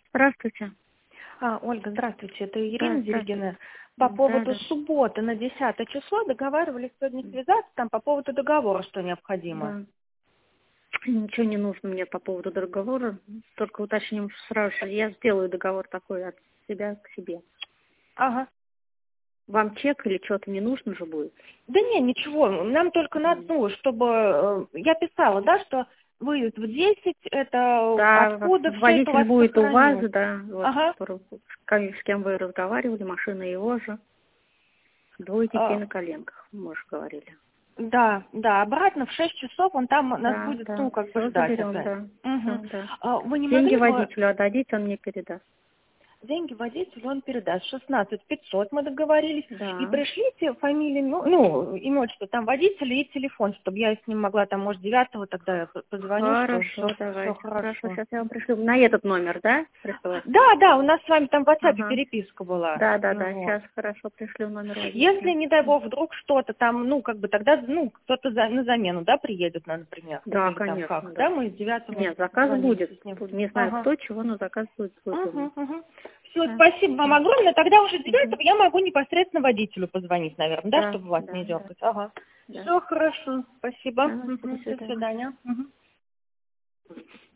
Здравствуйте. Ольга, здравствуйте, это Да, Ирина здравствуйте. Дерегина. По Да, поводу да. субботы на 10 число договаривались сегодня связаться, там по поводу договора, что необходимо. Да. Ничего не нужно мне по поводу договора, только уточним сразу, что я сделаю договор такой от себя к себе. Ага. Вам чек или что-то не нужно же будет? Да не, ничего, нам только надо, чтобы, я писала, да, что выезд в 10, это Да, откуда все это у водитель вас будет у вас, сохранилось. да, вот, Ага. с кем вы разговаривали, машина его же, двое детей на коленках, мы же говорили. Да, да, обратно в 6 часов он там нас Да, будет, да, как бы все ждать заберем, опять. да, все, Угу. да. Вы не Деньги могли бы... водителю отдадите, он мне передаст. Деньги водителю он передаст. 16 500 мы договорились. И Да. пришлите фамилию, имя, отчество, там водителя и телефон, чтобы я с ним могла, там, может, 9-го тогда я позвоню, что Хорошо, все давайте. Хорошо, хорошо. сейчас я вам пришлю. На этот номер, да, присылать? Да, да, у нас с вами там в WhatsApp Ага. переписка была. Да, да, да. Вот. Сейчас хорошо пришлю номер Если, водителя. не дай бог, вдруг что-то там, тогда, кто-то на замену, да, приедет, например, Да, или там конечно, как, да, да. мы с 9-го Нет, заказ созвонились будет. с ним. Тут не знаю Ага. кто, чего, но заказ будет у нас. Все, Да. спасибо вам огромное. Тогда уже Мгм. 9 я могу непосредственно водителю позвонить, наверное, да, Да, чтобы вас да, не да, дергать. Ага. да. Все хорошо. Спасибо. Да, до До свидания. свидания.